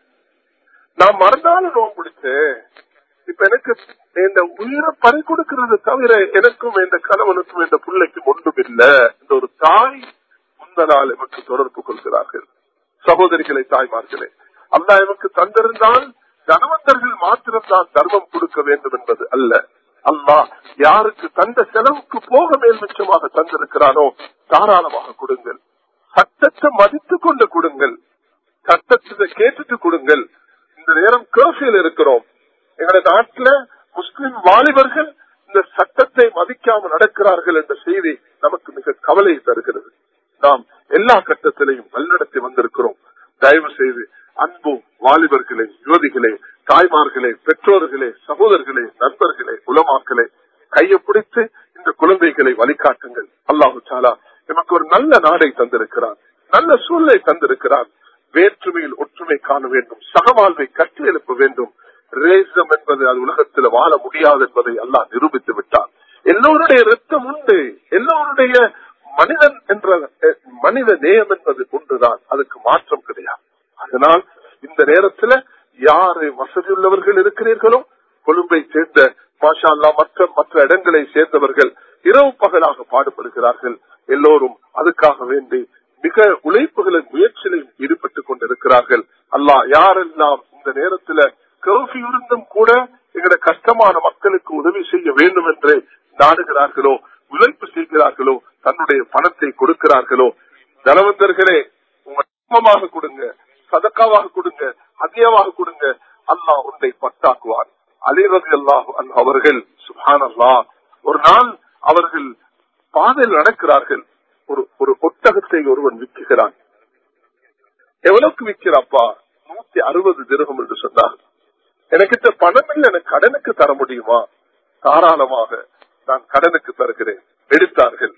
நான் மறுநாள் நோம்பு பிடிச்சேன், இப்ப எனக்கு இந்த உயிரை பறி கொடுக்கறது தவிர எனக்கும் இந்த கணவனுக்கும் இந்த பிள்ளைக்கும் ஒன்றும் இல்ல. இந்த ஒரு தாய் முந்த நாள் எமக்கு தொடர்பு கொள்கிறார்கள். சகோதரிகளை, தாய்மார்களே, அல்லாஹ் எமக்கு தந்திருந்தால் தனவந்தர்கள் மாத்திரம்தான் தர்மம் கொடுக்க வேண்டும் என்பது அல்ல. அல்லாஹ் யாருக்கு தந்த செலவுக்கு போக மேல் மிச்சமாக தந்திருக்கிறானோ தாராளமாக கொடுங்கள். சட்டத்தை மதித்துக் கொண்டு கொடுங்கள், சட்டத்தை கேட்டுட்டு கொடுங்கள். இந்த நேரம் கர்ஃபியூல இருக்கிறோம். எங்களுடைய நாட்டுல முஸ்லிம் வாலிபர்கள் இந்த சட்டத்தை மதிக்காமல் நடக்கிறார்கள் என்ற செய்தி நமக்கு மிக கவலை தருகிறது. நாம் எல்லா கட்டத்திலையும் வழிநடத்தி வந்திருக்கிறோம். தயவு செய்து அன்பு வாலிபர்களே, யுவதிகளே, தாய்மார்களே, பெற்றோர்களே, சகோதரர்களே, நண்பர்களே, உலமாக்களே, கையை பிடித்து இந்த குழந்தைகளை வழிகாட்டுங்கள். அல்லாஹு தஆலா நமக்கு ஒரு நல்ல நாடை தந்திருக்கிறார், நல்ல சூழலை தந்திருக்கிறார். வேற்றுமையில் ஒற்றுமை காண வேண்டும், சகவாழ்வை கட்டி எழுப்ப வேண்டும். ரேசம் என்பது அது உலகத்தில் வாழ முடியாது என்பதை அல்லாஹ் நிரூபித்து விட்டார். எல்லோருடைய ரத்தம் உண்டு, எல்லோருடைய மனிதன் என்ற மனித நேயம் என்பது ஒன்றுதான், அதுக்கு மாற்றம் கிடையாது. அதனால் இந்த நேரத்துல யாரு வசதியுள்ளவர்கள் இருக்கிறீர்களோ, கொழும்பை சேர்ந்த மாஷா அல்லாஹ் மற்ற மற்ற இடங்களை சேர்ந்தவர்கள் இரவு பகலாக பாடுபடுகிறார்கள். எல்லோரும் அதுக்காக வேண்டி மிக உழைப்புகளின் முயற்சியிலும் ஈடுபட்டுக் கொண்டிருக்கிறார்கள். அல்லாஹ் யாரெல்லாம் இந்த நேரத்துல கர்ஃபியூ இருந்தும் கூட எங்களுடைய கஷ்டமான மக்களுக்கு உதவி செய்ய வேண்டும் என்று நாடுகிறார்களோ, உழைப்பு செய்கிறார்களோ, தன்னுடைய பணத்தை கொடுக்கிறார்களோ, தனவந்தர்களே உங்க கொடுங்க, சதக்காவாக கொடுங்க, ஹதியாவாக கொடுங்க, அல்லாஹ் உன்னை பத்தாக்குவார். அலி ரலியல்லாஹு அன்ஹு அவர்கள் சுப்ஹானல்லாஹ் ஒரு நாள் அவர்கள் பாதையில் நடக்கிறார்கள். ஒரு ஒரு ஒட்டகத்தை ஒருவன் விற்கிறான். எவ்வளவுக்கு விற்கிறாப்பா? நூத்தி அறுபது திரகம் என்று சொன்னார். எனக்கிட்ட பணம் இல்லை, எனக்கு கடனுக்கு தர முடியுமா? தாராளமாக நான் கடனுக்கு தருகிறேன். எடுத்தார்கள்.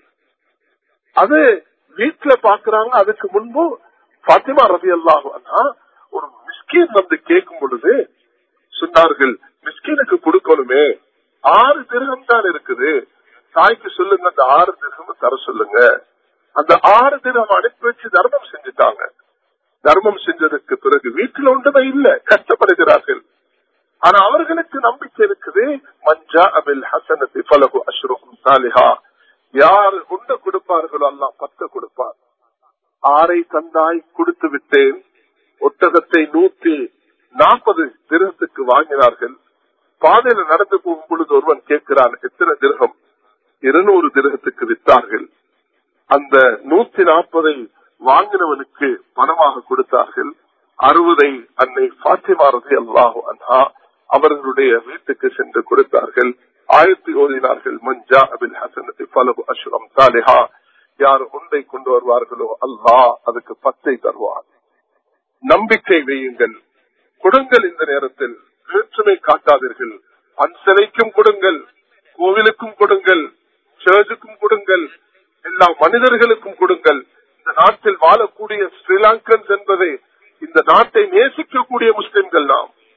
அது வீட்டுல பாக்குறாங்க. அதுக்கு முன்பு பாத்திமா ரலியல்லாஹு அன்ஹா ஒரு மிஸ்கீன் வந்து கேட்கும் பொழுது சொன்னார்கள், மிஸ்கீனுக்கு கொடுக்கணுமே, ஆறு திரகம் தான் இருக்குது, தாய்க்கு சொல்லுங்க அந்த ஆறு திரகம் தர சொல்லுங்க. அந்த ஆறு திரகம் அனுப்பி வச்சு தர்மம் செஞ்சுட்டாங்க. தர்மம் செஞ்சதுக்கு பிறகு வீட்டில் ஒன்றுமே இல்ல, கஷ்டப்படுகிறார்கள். ஆனா அவர்களுக்கு நம்பிக்கை இருக்குது, மஞ்சா அபில் ஹசனத்தி ஃபலஹு அஷ்ரு அம்சாலிஹா, யார் ஒன்று கொடுப்பார்களோ அல்லாஹ் பத்து கொடுப்பார். ஆரை தந்தாய் கொடுத்து விட்டேன். ஒட்டகத்தை நூத்தி நாற்பது திரகத்துக்கு வாங்கினார்கள். பாதையில நடந்து போகும் பொழுது ஒருவன் கேட்கிறான், எத்தனை திரகம்? இருநூறு திரகத்துக்கு வித்தார்கள். அந்த நூத்தி நாற்பதை வாங்கினவனுக்கு பணமாக கொடுத்தார்கள். அறுபதை அன்னை ஃபாத்திமா ரலியல்லாஹு அன்ஹா அவர்களுடைய வீட்டுக்கு சென்று கொடுத்தார்கள். ஆயத்தை ஓதினார்கள், மஞ்சா அபில் ஹசனத்தி ஃபலஹு அஷ்ரு அம்சாலிஹா, யார் ஒன்றை கொண்டு வருவார்களோ அல்லாஹ் அதுக்கு பத்தை தருவார். நம்பிக்கை வையுங்கள், கொடுங்கள். இந்த நேரத்தில் வேற்றுமை காட்டாதீர்கள். பன்சலைக்கும் கொடுங்கள், கோவிலுக்கும் கொடுங்கள், சர்ச்சுக்கும் கொடுங்கள், எல்லா மனிதர்களுக்கும் கொடுங்கள். இந்த நாட்டில் வாழக்கூடிய ஸ்ரீலங்கன்ஸ் என்பதை, இந்த நாட்டை நேசிக்கக்கூடிய முஸ்லிம்கள் நாம்,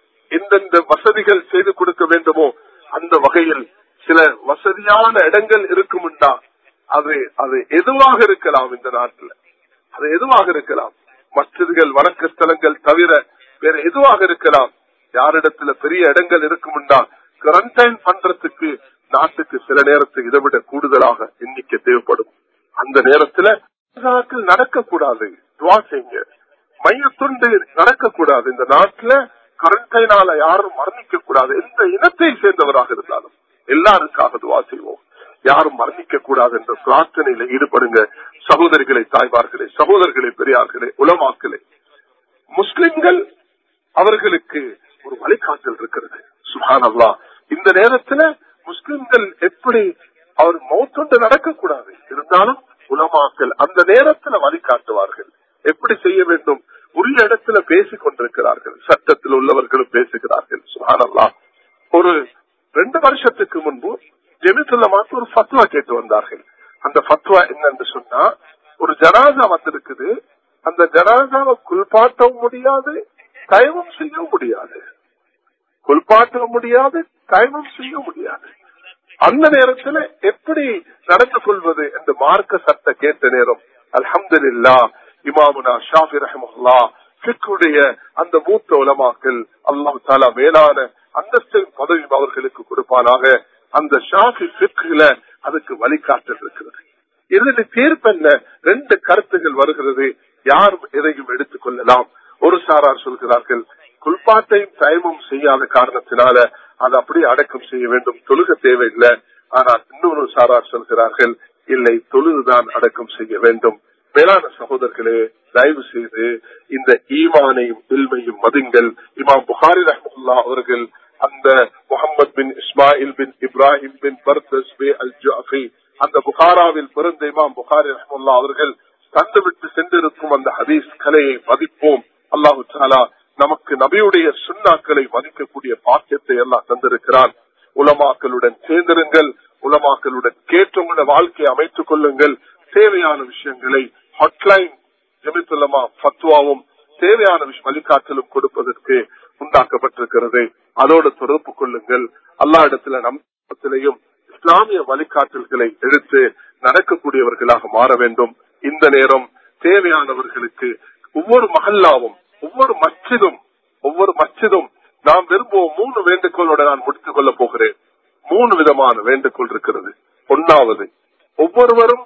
எந்தெந்த வசதிகள் செய்து கொடுக்க வேண்டுமோ அந்த வகையில் சில வசதியான இடங்கள் இருக்கும்டா அது அது எதுவாக இருக்கலாம். இந்த நாட்டில் அது எதுவாக இருக்கலாம். மஸ்ஜிதுகள் வணக்க ஸ்தலங்கள் தவிர வேற எதுவாக இருக்கலாம். யாரிடத்துல பெரிய இடங்கள் இருக்கும்டா குவாரண்டைன் பண்றதுக்கு நாட்டுக்கு சில நேரத்துக்கு இதை விட கூடுதலாக எண்ணிக்கை தேவைப்படும். அந்த நேரத்துல நடக்கக்கூடாது. துவா செய்யுங்க. மையத்துண்டு நடக்கக்கூடாது. இந்த நாட்டுல குவாரண்டைனால யாரும் மரணிக்க கூடாது. எந்த இனத்தை சேர்ந்தவராக இருந்தாலும் எல்லாருக்காக துவா செய்வோம். யாரும் மரணிக்க கூடாது என்ற பிரார்த்தனையில ஈடுபடுங்க. சகோதரிகளை, தாய்மார்களே, சகோதரர்களே, பெரியார்களே, உலமாக்களே, முஸ்லிம்கள் அவர்களுக்கு ஒரு வழிகாட்டல் இருக்கிறது. சுப்ஹானல்லாஹ். இந்த நேரத்துல முஸ்லிம்கள் எப்படி அவர் மௌத்தொண்டு நடக்கக்கூடாது இருந்தாலும் உலமாக்கள் அந்த நேரத்துல வழிகாட்டுவார்கள். எப்படி செய்ய வேண்டும் உரிய இடத்துல பேசிக் கொண்டிருக்கிறார்கள். சட்டத்தில் உள்ளவர்களும் பேசுகிறார்கள். சுப்ஹானல்லாஹ். ஒரு ரெண்டு வருஷத்துக்கு முன்பு ஜெமித்துல்ல மாத்து ஒரு ஃபத்வா கேட்டு வந்தார்கள். அந்த ஃபத்வா என்னன்னு சொன்னா, ஒரு ஜனாசா வந்திருக்குது. அந்த ஜனாசாவை குளிப்பாட்டவும் முடியாது, தயவும் செய்ய முடியாது. குளிப்பாட்ட முடியாது, தயவும் செய்ய முடியாது. அந்த நேரத்துல எப்படி நடந்து கொள்வது என்று மார்க்க சட்ட கேட்ட நேரம் அல்ஹம்துலில்லாஹ் இமாமுனா ஷாஃபி ரஹ்மத்துல்லாஹ் ஃபிக்ஹுடைய அந்த மூத்த உலமாக்கள் அல்லாஹ் தஆலா மேலான அந்தஸ்தின் பதவி அவர்களுக்கு கொடுப்பானாக. அந்த ஷாஃபி ஃபிக்ஹ்ல அதுக்கு வழிகாட்டல் இருக்கிறது. இதற்கு தீர்ப்பென்ன ரெண்டு கருத்துகள் வருகிறது. யாரும் எதையும் எடுத்துக் கொள்ளலாம். ஒரு சாரார் சொல்கிறார்கள் குல்பாட்டையும் தயமும் செய்யாத காரணத்தினால அது அப்படியே அடக்கம் செய்ய வேண்டும், தொழுக தேவையில்லை. ஆனால் இன்னொரு சாரார் சொல்கிறார்கள் இல்லை, தொழுதுதான் அடக்கம் செய்ய வேண்டும். மேலான சகோதரர்களே, தயவு செய்து இந்த ஈமானையும் இல்மையும் மதிங்கள். இமாம் புகாரி ரஹ்மத்துல்லாஹ் அவர்கள் அந்த முஹம்மது பின் இஸ்மாயில் பின் இப்ராஹிம் பின் பர்தஸ் பே அல் ஜாஃபி அந்த புகாராவில் பிறந்த இமாம் புகாரி ரஹ்மத்துல்லாஹ் அவர்கள் தந்துவிட்டு சென்றிருக்கும் அந்த ஹதீஸ் கலையை மதிப்போம். அல்லாஹு தஆலா நமக்கு நபியுடைய சுன்னாக்களை மதிக்கக்கூடிய பாக்கியத்தை எல்லாம் தந்திருக்கிறான். உலமாக்களுடன் சேர்ந்திருங்கள். உலமாக்களுடன் கேட்டவங்களோட வாழ்க்கையை அமைத்துக் கொள்ளுங்கள். தேவையான விஷயங்களை ஹாட்லைன் ஜெமித்துல்லமா ஃபத்வாவும் தேவையான வழிகாட்டலும் கொடுப்பதற்கு உண்டாக்கப்பட்டிருக்கிறது. அதோடு தொடர்பு கொள்ளுங்கள். அல்லாஹ் இடத்துல நம்பிக்கையிலையும் இஸ்லாமிய வழிகாட்டல்களை எடுத்து நடக்கக்கூடியவர்களாக மாற வேண்டும். இந்த நேரம் தேவையானவர்களுக்கு ஒவ்வொரு மஹல்லாவும் ஒவ்வொரு மஸ்ஜிதும் ஒவ்வொரு மஸ்ஜிதும் நாம் விரும்புவோம். மூணு வேண்டுகோளோட நான் முடித்துக் கொள்ள போகிறேன். மூணு விதமான வேண்டுகோள் இருக்கிறது. ஒன்னாவது, ஒவ்வொருவரும்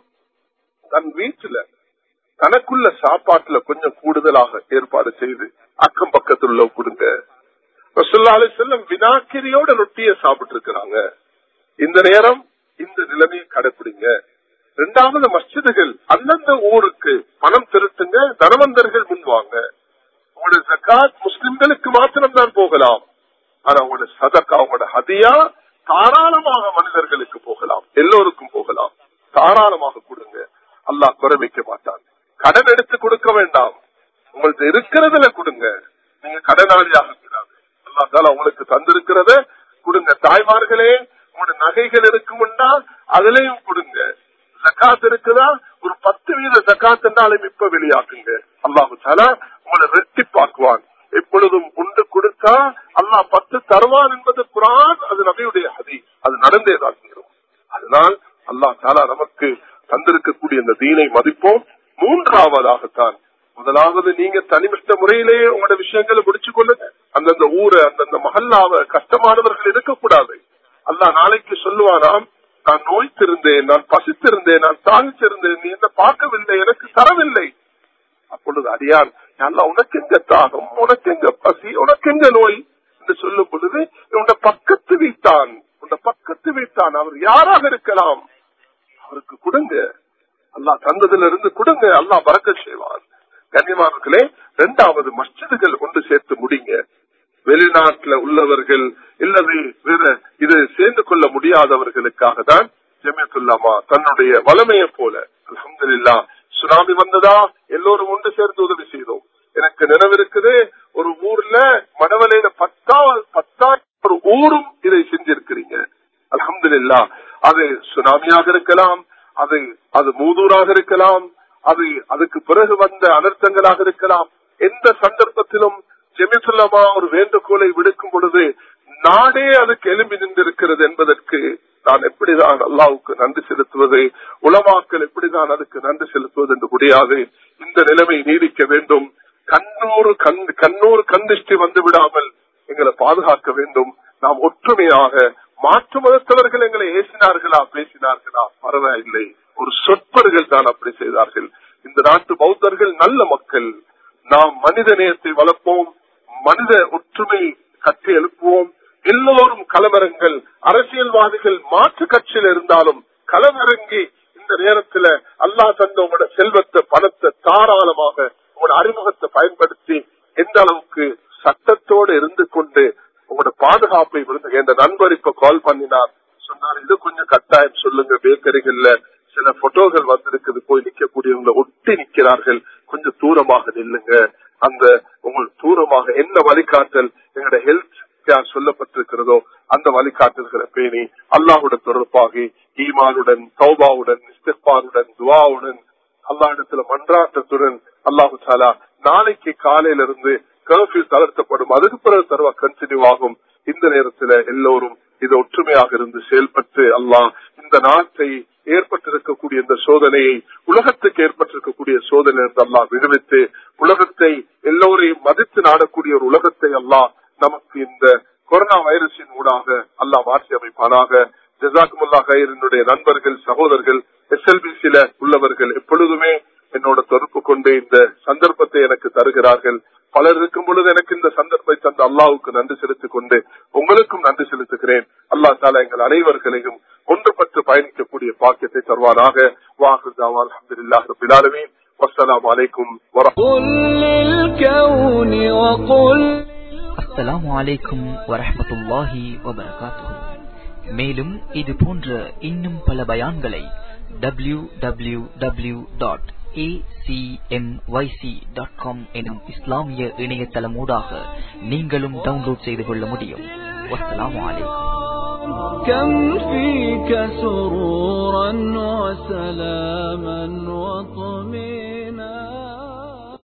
தன் வீட்டுல தனக்குள்ள சாப்பாட்டுல கொஞ்சம் கூடுதலாக ஏற்பாடு செய்து அக்கம் பக்கத்தில் உள்ள கொடுங்க. ரசூலுல்லாஹி அலைஹி வஸல்லம் வினாக்கிரியோட ரொட்டியை சாப்பிட்டு இருக்கிறாங்க. இந்த நேரம் இந்த நிலைமையை கடைபிடிங்க. இரண்டாவது, மஸ்ஜிதுகள் அந்தந்த ஊருக்கு பணம் திரட்டுங்க. தனவந்தர்கள் முன்வாங்க. உங்களோட ஜகாத் முஸ்லிம்களுக்கு மாத்திரம் தான் போகலாம். ஆனா உங்களோட சதக்கா, உங்களோட ஹதியா தாராளமாக மனிதர்களுக்கு போகலாம், எல்லோருக்கும் போகலாம். தாராளமாக கொடுங்க. அல்லாஹ் குறை வைக்க மாட்டான். கடன் எடுத்து கொடுக்க வேண்டாம். உங்களுக்கு இருக்கிறதுல கொடுங்க. நீங்க கடனாளியாக கூடாது. அல்லாஹ் தாலா உங்களுக்கு தந்திருக்கிறத கொடுங்க. தாய்மார்களே, உங்களோட நகைகள் இருக்கும்னா அதுலயும் கொடுங்க. ஜகாத் இருக்குதா, ஒரு பத்து வீத ஜகாத் என்றாலும் இப்ப வெளியாக்குங்க. அல்லாஹு தஆலா உங்களை ரெட்டிப்பாக்குவான். எப்பொழுதும் உண்டு கொடுத்தா அல்லாஹ் பத்து தருவான் என்பது குர்ஆன், அது நபியுடைய ஹதீஸ், அது நடந்தேதான். அதனால் அல்லாஹ் தஆலா நமக்கு தந்திருக்கக்கூடிய இந்த தீனை மதிப்போம். மூன்றாவதாகத்தான், முதலாவது நீங்க தனிமிட்ட முறையிலேயே உங்களோட விஷயங்களை முடிச்சு கொள்ளுங்க. அந்தந்த ஊரை அந்தந்த மஹல்லாவை கஷ்டமானவர்கள் இருக்கக்கூடாது. அல்லாஹ் நாளைக்கு சொல்லுவானாம், நான் நோய்த்திருந்தேன், நான் பசித்திருந்தேன், நான் தாழ்ச்சிருந்தேன், நீ என்ன பார்க்கவில்லை, எனக்கு தரவில்லை. அப்பொழுது அடியான், அல்லாஹ் உனக்கு எங்க தாகம், உனக்கு எங்க பசி, உனக்கு எங்க நோய் என்று சொல்லும் பொழுது உன்ன பக்கத்து வீட்டான் உன்ன பக்கத்து வீட்டான் அவர் யாராக இருக்கலாம், அவருக்கு கொடுங்க. அல்லாஹ் தந்ததிலிருந்து கொடுங்க. அல்லாஹ் பரக்கத் செய்வான். கண்ணியமானவர்களே, இரண்டாவது, மஸ்ஜிதுகள் ஒன்று சேர்த்து முடிங்க. வெளிநாட்டுல உள்ளவர்கள் இல்லது வேற இது சேர்ந்து கொள்ள முடியாதவர்களுக்காக தான் ஜமியத்துல்லமா தன்னுடைய வளமையை போல அல்ஹம்துலில்லாஹ் சுனாமி வந்ததா எல்லோரும் ஒன்று சேர்ந்து உதவி செய்தோம். எனக்கு நினைவிருக்குது, ஒரு ஊர்ல மணவலையில பத்தா பத்தா ஒரு ஊரும் இதை செஞ்சிருக்கிறீங்க. அல்ஹம்துலில்லாஹ். அது சுனாமியாக இருக்கலாம், அது அது மூதூராக இருக்கலாம், அது அதுக்கு பிறகு வந்த அனர்த்தங்களாக இருக்கலாம். எந்த சந்தர்ப்பத்திலும் ஜெமிசுல்லமா ஒரு வேண்டுகோளை விடுக்கும் பொழுது நாடே அதுக்கு எழும்பி நின்றிருக்கிறது என்பதற்கு நான் எப்படிதான் அல்லாஹ்வுக்கு நன்றி செலுத்துவது, உலமாக்கள் எப்படிதான் அதுக்கு நன்றி செலுத்துவது என்று முடியாது. இந்த நிலைமை நீடிக்க வேண்டும். கண்ணூறு கண் கண்ணூறு கண்திஷ்டி வந்து விடாமல் எங்களை பாதுகாக்க வேண்டும். நாம் ஒற்றுமையாக, மாற்று மதத்தவர்கள் எங்களை ஏசினார்களா பேசினார்களா பரவாயில்லை, ஒரு சொற்பர்கள் தான் அப்படி செய்தார்கள். இந்த நாட்டு பௌத்தர்கள் நல்ல மக்கள். நாம் மனித நேயத்தை வளர்ப்போம், மனித ஒற்றுமை கட்டி எழுப்புவோம். எல்லோரும் களமிறங்கள். அரசியல்வாதிகள் மாற்று கட்சியில் இருந்தாலும் களமிறங்கி இந்த நேரத்தில் அல்லாஹ் தந்த உங்களோட செல்வத்தை, பணத்தை தாராளமாக உங்களோட அறிமுகத்தை பயன்படுத்தி எந்த அளவுக்கு சட்டத்தோடு இருந்து கொண்டு உங்களோட பாதுகாப்பை விழுந்து. என்ற நண்பர் இப்ப கால் பண்ணினார், சொன்னார் இது கொஞ்சம் கட்டாயம் சொல்லுங்க, பேக்கரிகள்ல சில போட்டோகள் வந்திருக்குது, போய் நிக்கக்கூடியவங்களை ஒட்டி நிக்கிறார்கள், கொஞ்சம் தூரமாக நில்லுங்க. அந்த உங்களுக்கு தூரமாக என்ன வழிகாட்டல் எங்களோட ஹெல்த் கேர் சொல்லப்பட்டிருக்கிறதோ அந்த வழிகாட்டல்களை பேணி அல்லாஹுடன் தொடர்பாகி ஈமானுடன், தௌபாவுடன், இஸ்திக்பாருடன், துஆவுடன், அல்லாஹ் இடத்துல மன்றாட்டத்துடன் அல்லாஹு தஆலா நாளைக்கு காலையில இருந்து கர்ஃபியூ தளர்த்தப்படும். அதுக்கு பிறகு தருவா கண்டினியூ ஆகும். இந்த நேரத்தில் எல்லோரும் இது ஒற்றுமையாக இருந்து செயல்பட்டு அல்லாஹ் இந்த நாட்டை ஏற்பட்டிருக்கக்கூடிய இந்த சோதனையை, உலகத்துக்கு ஏற்பட்டிருக்கக்கூடிய சோதனை இருந்து அல்லாஹ் விடுவித்து உலகத்தை எல்லோரையும் மதித்து நாடக்கூடிய ஒரு உலகத்தை அல்லாஹ் நமக்கு இந்த கொரோனா வைரஸின் ஊடாக அல்லாஹ் மாற்றி அமைப்பானாக. ஜஸாக்குமுல்லாஹ் கைர். என்னுடைய நண்பர்கள், சகோதரர்கள், எஸ்எல்பிசியில உள்ளவர்கள் எப்பொழுதுமே என்னோட தொடர்பு கொண்டு இந்த சந்தர்ப்பத்தை எனக்கு தருகிறார்கள். பலர் இருக்கும் பொழுது எனக்கு இந்த சந்தர்ப்பத்தை தந்த அல்லாஹ்வுக்கு நன்றி செலுத்திக் கொண்டு உங்களுக்கும் நன்றி செலுத்துகிறேன். அல்லாஹ் தஆலா எங்கள் அனைவர்களையும் ஒன்றுபட்டு பயணிக்கக்கூடிய பாக்கியத்தை தருவானாக. வாஹிரு தஅவானா அல்ஹம்துலில்லாஹி ரப்பில் ஆலமீன். வஸ்ஸலாமு அலைக்கும் வரஹ்மத்துல்லாஹி. அஸ்ஸலாமு அலைக்கும் வரஹ்மத்துல்லாஹி வபரகாத்துஹு. மேலும் இது போன்ற இன்னும் பல பயான்களை W W W dot A C M Y C dot com எனும் இஸ்லாமிய இணையதளம் ஊடாக நீங்களும் டவுன்லோட் செய்து கொள்ள முடியும். வஸ்ஸலாமு அலைக்கும். كم فيك سرورا وسلاما وطمئنانا